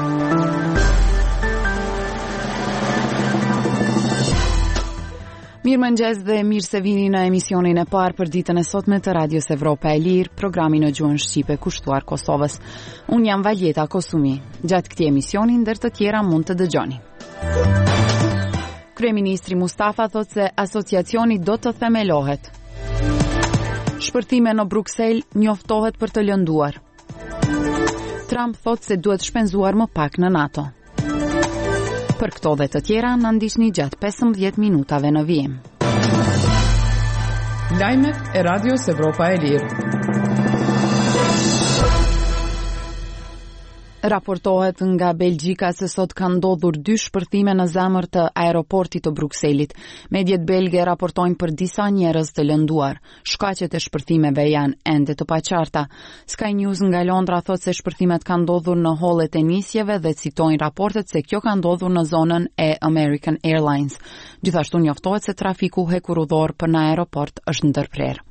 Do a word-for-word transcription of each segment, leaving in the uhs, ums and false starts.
Mirëmëngjes dhe mirë se vini në emisionin e parë për ditën e sotme të Radios Evropa e Lirë, programi në gjuhën shqipe kushtuar Kosovës. Unë jam Valjeta Kosumi. Gjatë këtij emisioni ndër të tjera mund të dëgjoni. Kryeministri Mustafa thotë se asociacioni do të themelohet. Shpërthime në Bruksel njoftohet për të lënduar. Trump thotë se duhet shpenzuar më pak në NATO. Për këto dhe të tjera, në ndiqni gjatë pesëmbëdhjetë minutave në vijim. Lajmet e Radios Evropa e Lirë. Raportohet nga Belgjika se sot ka ndodhur dy shpërthime në zemër të aeroportit të Brukselit. Mediat belge raportojnë për disa njerëz të lënduar. Shkaqet e shpërthimeve janë ende të paqarta. Sky News nga Londra thotë se shpërthimet kanë ndodhur në hollet e nisjeve dhe citojnë raportet se kjo ka ndodhur në zonën e American Airlines. Gjithashtu njoftohet se trafiku hekurudhor për në aeroport është ndërprerë.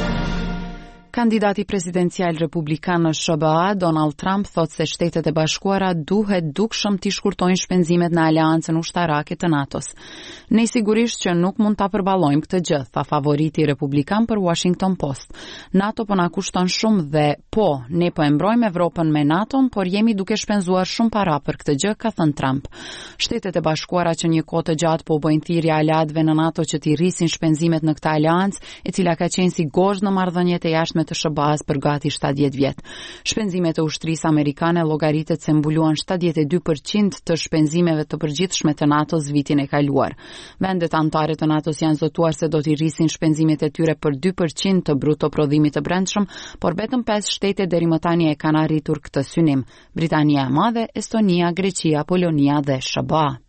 Kandidati presidencial republikan në S B A, Donald Trump, thotë se Shtetet e Bashkuara duhet dukshëm t'i shkurtojnë shpenzimet në aleancën ushtarake të NATO-s. Ne sigurisht që nuk mund ta përballojmë këtë gjë, tha favoriti republikan për Washington Post. NATO po na kushton shumë dhe po, ne po e mbrojmë Evropën me NATO-n, por jemi duke shpenzuar shumë para për këtë gjë, ka thënë Trump. Shtetet e Bashkuara që një kohë të gjatë po bëjnë thirrje aleatëve në NATO që t'i rrisin shpenzimet në këtë aleancë, e cila ka qenë si gozhë në marrëdhëniet e jashtme të S B A-s për gati shtatëdhjetë vjet. Shpenzimet e ushtrisë amerikane llogaritet se mbuluan shtatëdhjetë e dy përqind të shpenzimeve të përgjithshme të NATO-s vitin e kaluar. Vendet anëtare të NATO-s janë zotuar se do t'i rrisin shpenzimet e tyre për dy përqind të bruto prodhimit të brendshëm, por vetëm pesë shtete deri më tani e kanë arritur këtë synim: Britania e Madhe, Estonia, Greqia, Polonia dhe S B A.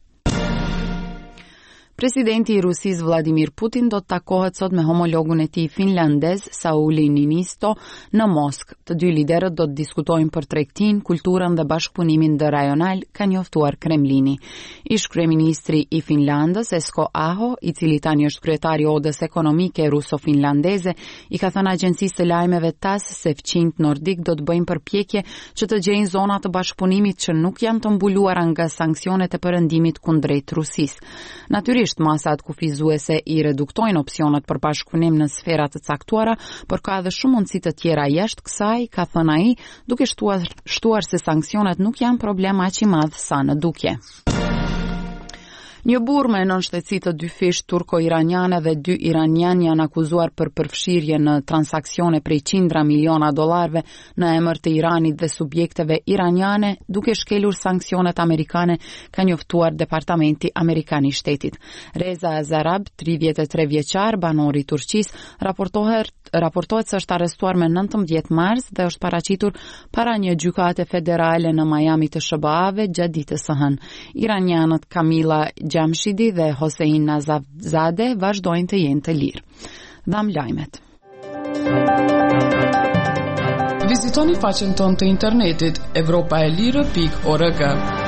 Presidenti i Rusisë Vladimir Putin do të takohet sot me homologun e tij finlandez Sauli Niinisto në Moskë. Të dy liderët do të diskutojnë për tregtinë, kulturën dhe bashkëpunimin ndërrajonal, ka njoftuar Kremlini. Ish kryeministri i Finlandës Esko Aho, i cili tani është kryetari i odës ekonomike ruso-finlandeze, i ka thënë agjencisë së lajmeve TASS se fqinjt nordik do të bëjnë përpjekje që të gjejnë zona të bashkëpunimit që nuk janë të mbuluara nga sanksionet e perëndimit kundrejt Rusisë. Natyrisht masat kufizuese i reduktojnë opsionet për bashkëpunim në sfera të caktuara, por ka edhe shumë mundësi të tjera jashtë kësaj, ka thënë ai, duke shtuar, shtuar se sanksionet nuk janë problem aq i madh sa në dukje. Një burr me nënshtetësi të dy fish turko-iraniane dhe dy iranian janë akuzuar për përfshirje në transaksione prej qindra miliona dollarëve në emër të Iranit dhe subjekteve iraniane, duke shkelur sanksionet amerikane, ka njoftuar Departamenti Amerikan i Shtetit. Reza Zarab, tridhjetë e tre vjeçar, banori i Turqisë, raportohet raportohet se është arrestuar me nëntëmbëdhjetë mars dhe është paraqitur para një gjykate federale në Miami të S B A-ve gjatë ditës së hënë. Iranianët Kamila Jamshidi dhe Hossein Nazavzade vazhdojnë të jenë të lirë. Dham lajmet. Vizitoni faqen tonë të internetit evropaelire pikë org.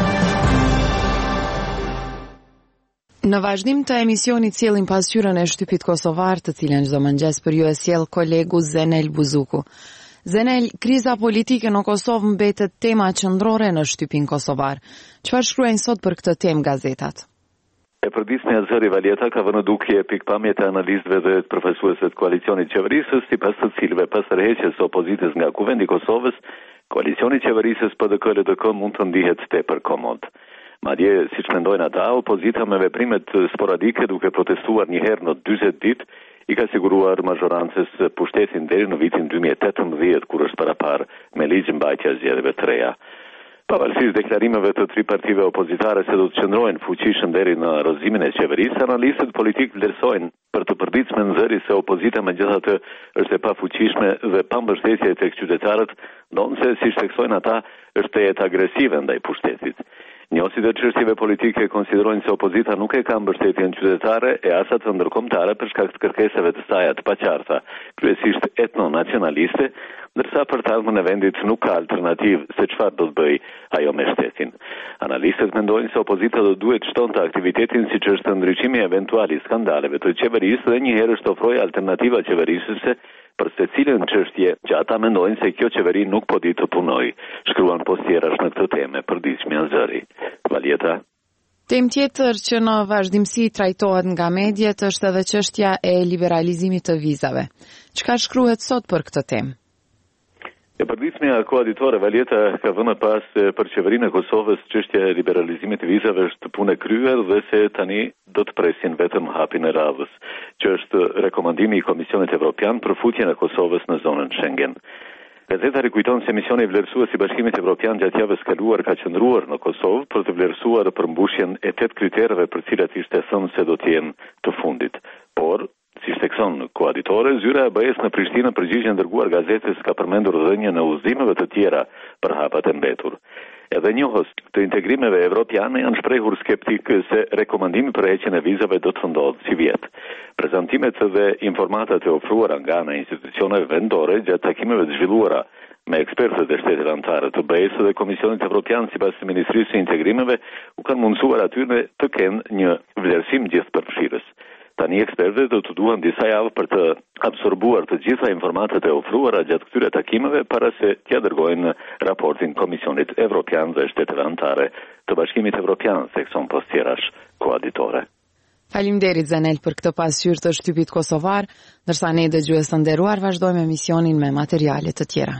Në vazhdim të emisionit sjellim pasqyrën e shtypit kosovar, të cilën çdo mëngjes për ju e sjell kolegu Zenel Buzuku. Zenel, kriza politike në Kosovë mbetet tema qendrore në shtypin kosovar. Çfarë shkruajnë sot për këtë temë gazetat? E përdisni e zëri Valjeta ka vënë dukje pikpamjet e analistëve dhe përfaqësuesve të koalicionit qeverisës, sipas të cilëve pas tërheqjes së opozitës nga Kuvendi i Kosovës, koalicioni i qeverisës P D K L D K mund të ndihet tepër komod. Madje, siç mendojnë ata, opozita me veprimet sporadike duke protestuar një herë në dyzet ditë i ka siguruar mazhorancës pushtetin deri në vitin dy mijë e tetëmbëdhjetë, kur është parapar me ligj mbajtja zgjedhjeve të reja. Pavarësisht deklarimeve të tri partive opozitare se do të qëndrojnë fuqishëm deri në rrëzimin e qeverisë, analistët politik vlerësojnë për të përditshme me nxëri se opozita megjithatë është e pafuqishme dhe pa mbështetje tek qytetarët, ndonse siç theksojnë ata, është e jetë agresive ndaj pushtetit. Njohësit e çështjeve politike konsiderojnë se opozita nuk e ka mbështetjen qytetare e as atë ndërkombëtare për shkak të kërkesave të saj të paqarta, kryesisht etno-nacionaliste, ndërsa për të ardhmen e vendit nuk ka alternativë se çfarë do të bëj ajo me shtetin. Analistët mendojnë se opozita do duhet shtonte aktivitetin siç është ndriçimi eventual i skandaleve të qeverisë dhe një herë të ofrojë alternativa qeverisëse për secilën çështje që ata mendojnë se kjo qeveri nuk po di të punojë, shkruan Postierash në këtë temë për ditëshmi Azari. Valjeta. Temë tjetër që në vazhdimsi trajtohet nga mediat është edhe çështja e liberalizimit të vizave. Çka shkruhet sot për këtë temë? E përditshmja koaditore Valjeta ka vënë pas për qeverinë e Kosovës çështja e liberalizimit të vizave është punë e kryer dhe se tani do të presin vetëm hapin e radhës, që është rekomandimi i Komisionit Evropian për futjen e Kosovës në zonën Schengen. Gazeta rikujton se misioni vlerësues i Bashkimit Evropian gjatë javës kaluar ka qëndruar në Kosovë për të vlerësuar përmbushjen e tetë kritereve për cilat ishte thënë se do të jenë të fundit. Por, si thekson koaditore, zyra e B E S në Prishtinë përgjigje dërguar gazetës ka përmendur dhënien e udhëzimeve të tjera për hapat e mbetur. Edhe njohës të integrimeve evropiane janë shprehur skeptik se rekomandimi për heqjen e vizave do të ndodhë si vjet. Prezantimet dhe informatat e ofruara nga ana e institucioneve vendore gjatë takimeve të zhvilluara me ekspertët e shtetit anëtarë të B E S dhe Komisionit Evropian sipas Ministrisë së Integrimeve u kanë mundësuar atyre të kenë një vlerësim gjithëpërfshirës. Tani ekspertët do të duan disa javë për të absorbuar të gjitha informatat e ofruara gjatë këtyre takimeve para se t'ia dërgojnë raportin Komisionit Evropian dhe shteteve anëtare të Bashkimit Evropian, thekson Postierash koaditore. Faleminderit Zanel për këtë pasqyrë të shtypit kosovar, ndërsa ne dëgjues të nderuar vazhdojmë emisionin me materiale të tjera.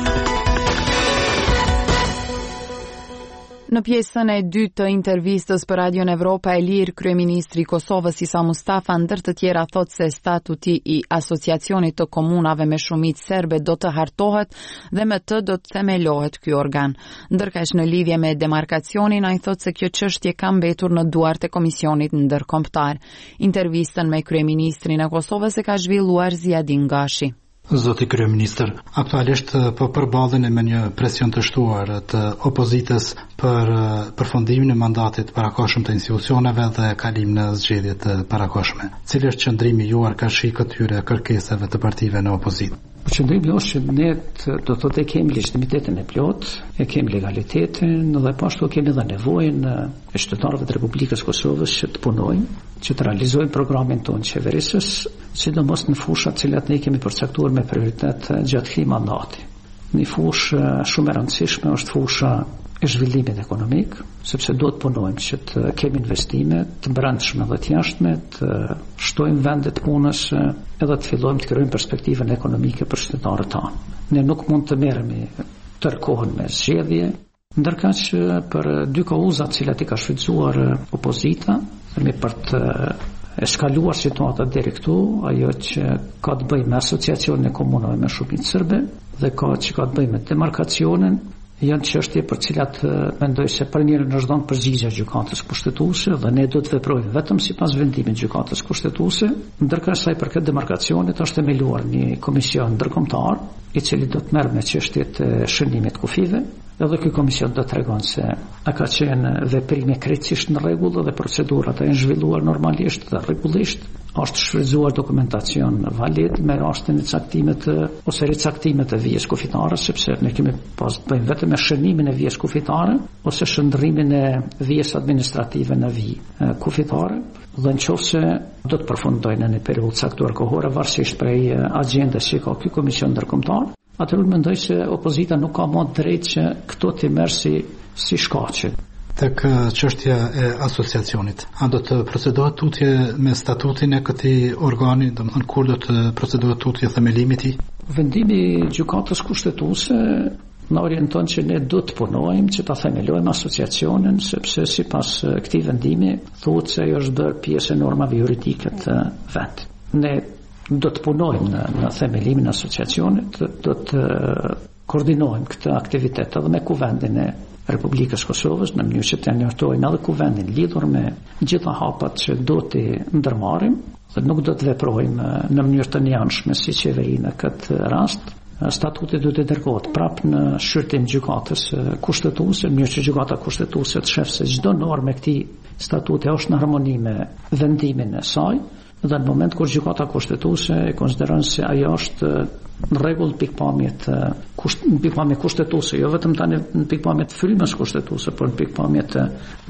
Në pjesën e dytë të intervistës për Radion Evropa e Lirë, kryeministri i Kosovës Isa Mustafa ndër të tjera thot se statuti i asociacionit të komunave me shumicë serbe do të hartohet dhe me të do të themelohet ky organ. Ndërkaq në lidhje me demarkacionin, ai thot se kjo çështje ka mbetur në duart e Komisionit Ndërkombëtar. Intervistën me kryeministrin e Kosovës e ka zhvilluar Ziadin Gashi. Zoti kryeministër, aktualisht po përballeni me një presion të shtuar të opozitës për përfundimin e mandatit parakohshëm të institucioneve dhe kalim në zgjedhje të parakohshme. Cili është qëndrimi juar kashi këtyre kërkesave të partive në opozitë? Qëndrimi është që ne do të të kemi legitimitetin e plot, e kemi legalitetin dhe pashtu kemi dhe nevojën e qytetarëve të Republikës Kosovës që të punojnë, që të realizojnë programin tonë qeverisës, sidomos në fushat cilat ne kemi përcaktuar me prioritet gjatë këtij mandati. Një fushë shumë e rëndësishme është fusha e zhvillimit ekonomik, sepse do të punojmë që të kemi investime të brendshme dhe të jashtme, të shtojmë vendet punës edhe të fillojmë të krijojmë perspektivën ekonomike për qytetarët tanë. Ne nuk mund të merremi tërë kohën me zgjedhje, ndërkaq që për dy kauzat të cilat i ka shfrytzuar opozita, themi për të eskaluar situatën deri këtu, ajo që ka të bëjë me asociacionin e komunave me shumicë serbe dhe ka që ka të bëjë me demarkacionin, janë çështje për cilat mendoj se për njërin është dhënë përgjigje gjykatës kushtetuese dhe ne do të veprojmë vetëm sipas vendimit të gjykatës kushtetuese, ndërkohë sa i përket demarkacionit është themeluar një komision ndërkombëtar i cili do të merr me çështjet e shënimit kufive. Edhe ky komision do të tregon se a ka qenë veprime krejtësisht në rregull dhe procedurat janë zhvilluar normalisht dhe rregullisht. Është shfrytzuar dokumentacion valid me rastin e caktimit ose ricaktimit të vijës kufitare, sepse ne kemi pas të bëjmë vetëm me shënimin e vijës kufitare ose shndërrimin e vijës administrative në vijë kufitare. Dhe në qoftë se do të përfundojnë në një periudhë caktuar kohore varësisht prej agjendës që ka ky komision ndërkombëtar, atëherë mendoj se opozita nuk ka më drejt që këto të merr si si shkaqe. Tek çështja e asociacionit, a do të procedohet tutje me statutin e këtij organi, domethënë kur do të procedohet tutje themelimit i tij? Vendimi i gjykatës kushtetuese na orienton që ne do të punojmë që ta themelojmë asociacionin, sepse sipas këtij vendimi thuhet se ajo është bërë pjesë e normave juridike të vend. Ne do të punojmë në, në themelimin e asociacionit, do të koordinojmë këtë aktivitet edhe me kuvendin e Republikës Kosovës në mënyrë që të njoftojnë edhe kuvendin lidhur me gjitha hapat që do t'i ndërmarrim dhe nuk do të veprojmë në mënyrë të njanshme si qeveri në këtë rast. Statuti do të dërgohet prapë në shërtim gjykatës kushtetuese, në mënyrë që gjykata kushtetuese të shef se çdo normë e këtij statuti është në harmoni me vendimin e saj. Dhe në moment kur gjykata kushtetuese e konsideron se ajo është në rregull pikpamjet kusht, pikpamje kushtetuese, jo vetëm tani në pikpamjet frymës kushtetuese, por në pikpamjet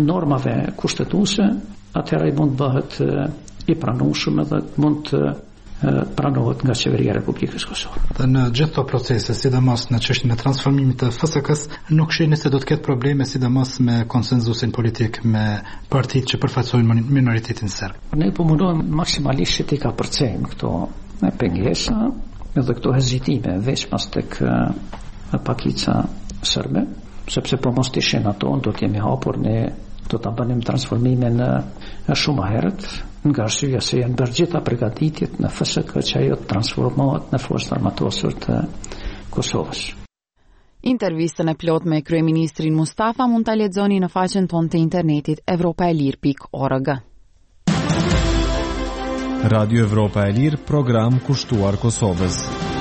normave kushtetuese, atëherë ai mund bëhet i pranueshëm edhe mund të pranohet nga qeveria e Republikës Kosovë. Dhe në gjithë këto procese, sidomos në çështjen e transformimit të F S K-s, nuk shihni se do të ketë probleme sidomos me konsenzusin politik me partitë që përfaqësojnë minoritetin serb. Ne po mundohemi maksimalisht që t'i ka përcejmë këto me pengesa edhe këto hezitime veç pas tek pakica serbe, sepse po mos t'ishin ato, do t'jemi hapur ne do ta bënim transformimin në shumë herët, nga arsyeja se janë bërë gjitha përgatitjet në F S K që ajo të transformohet në forcë armatosur të Kosovës. Intervistën e plot me kryeministrin Mustafa mund ta lexoni në faqen tonë të internetit evropaelir pikë org. Radio Evropa e Lirë, program kushtuar Kosovës.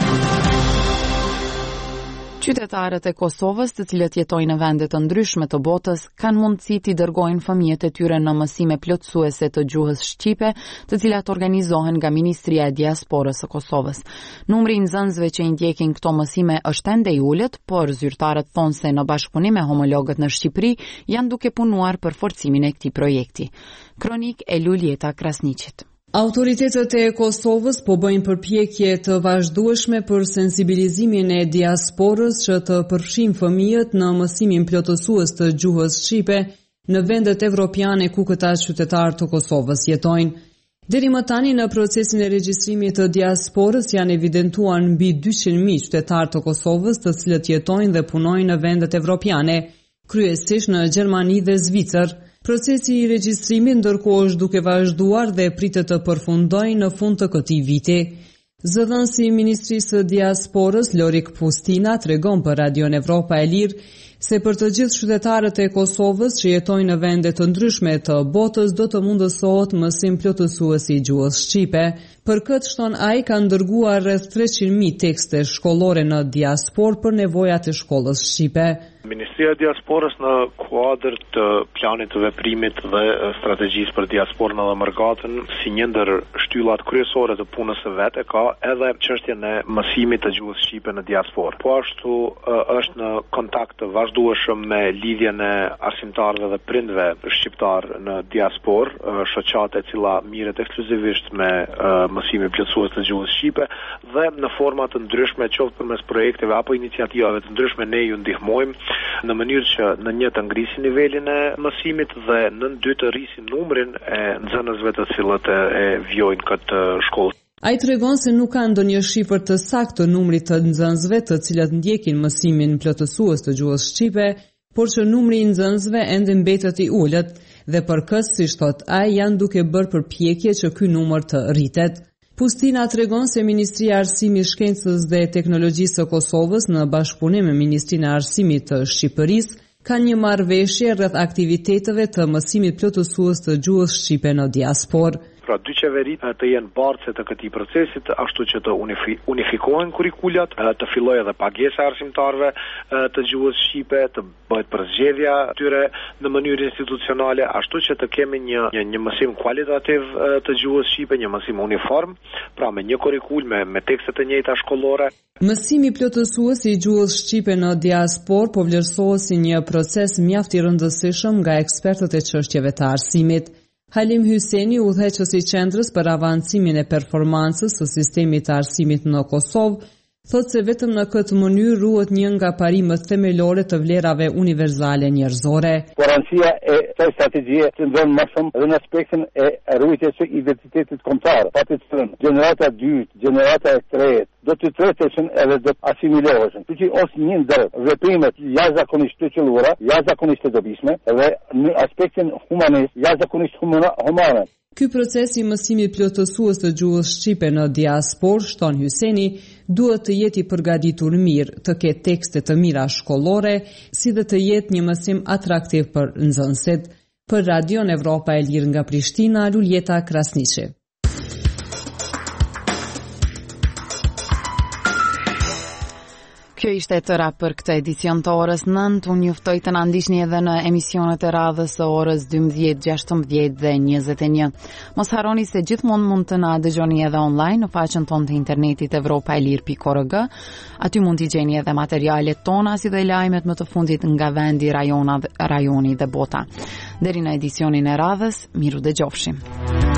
Qytetarët e Kosovës, të cilët jetojnë në vende të ndryshme të botës, kanë mundësi t'i dërgojnë fëmijët e tyre në mësime plotësuese të gjuhës shqipe, të cilat organizohen nga Ministria e Diasporës së Kosovës. Numri i nxënësve që i ndjekin këto mësime është ende i ulët, por zyrtarët thonë se në bashkëpunim me homologët në Shqipëri janë duke punuar për forcimin e këtij projekti. Kronik e Luljeta Krasniqit. Autoritetet e Kosovës po bëjnë përpjekje të vazhdueshme për sensibilizimin e diasporës që të përfshijnë fëmijët në mësimin plotësues të gjuhës shqipe në vendet evropiane ku këta qytetarë të Kosovës jetojnë. Deri më tani në procesin e regjistrimit të diasporës janë evidentuar mbi dyqind mijë qytetarë të Kosovës të cilët jetojnë dhe punojnë në vendet evropiane, kryesisht në Gjermani dhe Zvicër. Procesi i regjistrimit ndërkohë është duke vazhduar dhe pritet të përfundojë në fund të këtij viti. Zëdhënësi i Ministrisë së Diasporës Lorik Pustina tregon për Radion Evropa e Lirë se për të gjithë qytetarët e Kosovës që jetojnë në vende të ndryshme të botës do të mundësohet mësim plotësues i gjuhës shqipe. Për këtë, shton ai, ka ndërguar rreth treqind mijë tekste shkollore në diasporë për nevojat e shkollës shqipe. Ministria e Diasporës në kuadër të planit të veprimit dhe strategjisë për diasporën edhe mërgatën, si një ndër shtyllat kryesore të punës së vet e ka edhe çështjen e mësimit të gjuhës shqipe në diasporë. Po ashtu është në kontakt të vazhdueshëm me lidhjen e arsimtarëve dhe prindve shqiptar në diasporë, shoqate e cila mirret ekskluzivisht me mësimin plotësues të gjuhës shqipe dhe në forma të ndryshme, qoftë përmes projekteve apo iniciativave të ndryshme, ne ju ndihmojmë në mënyrë që në një të ngrisin nivelin e mësimit dhe në dy të rrisin numrin e nxënësve të cilët e vijojnë këtë shkollë. Ai tregon se nuk ka ndonjë shifër të saktë të numrit të nxënësve të cilët ndjekin mësimin plotësues të gjuhës shqipe, por që numri i nxënësve ende mbetet i ulët dhe për këtë, siç thot ai, janë duke bërë përpjekje që ky numër të rritet. Pustina tregon se Ministria e Arsimit, Shkencës dhe Teknologjisë së Kosovës në bashkëpunim me Ministrinë e Arsimit të Shqipërisë kanë një marrëveshje rreth aktiviteteve të mësimit plotësues të gjuhës shqipe në diasporë. Pra dy qeverit të jenë bartëse të këtij procesit, ashtu që të unifikohen kurrikulat, të fillojë edhe pagesa e arsimtarëve të gjuhës shqipe, të bëhet përzgjedhja tyre në mënyrë institucionale, ashtu që të kemi një një, një mësim kualitativ të gjuhës shqipe, një mësim uniform, pra me një kurrikul me, me tekste të njëjta shkollore. Mësimi plotësues i gjuhës shqipe në diasporë po vlerësohet si një proces mjaft i rëndësishëm nga ekspertët e çështjeve të arsimit. Halim Hyseni, udhëheqësi i Qendrës për avancimin e performancës së sistemit të arsimit në Kosovë, thotë se vetëm në këtë mënyrë ruhet një nga parimet themelore të vlerave universale njerëzore. Garancia e kësaj strategjie qëndron më shumë edhe në aspektin e ruajtjes së identitetit kombëtar. Patë të thënë, gjenerata e dytë, gjenerata e tretë do të treteshin edhe do të asimiloheshin. Që ose një ndër veprimet jashtëzakonisht të qelluara, jashtëzakonisht të dobishme dhe në aspektin humanist, jashtëzakonisht humane. Ky proces i mësimit plotësues të gjuhës shqipe në diasporë, shton Hyseni, duhet të jetë i përgatitur mirë, të ketë tekste të mira shkollore, si dhe të jetë një mësim atraktiv për nxënësit. Për Radion Evropa e Lirë nga Prishtina, Luljeta Krasniqi. Kjo ishte e tëra për këtë edicion të orës nëntë. Unë juftoj të na ndiqni edhe në emisionet e radhës së orës dymbëdhjetë, gjashtëmbëdhjetë dhe njëzet e një. Mos harroni se gjithmonë mund të na dëgjoni edhe online në faqen tonë të internetit evropa e lirë pikë org. Aty mund t'i gjeni edhe materialet tona si dhe lajmet më të fundit nga vendi, rajona, rajoni dhe bota. Deri në edicionin e radhës, miru dëgjofshim.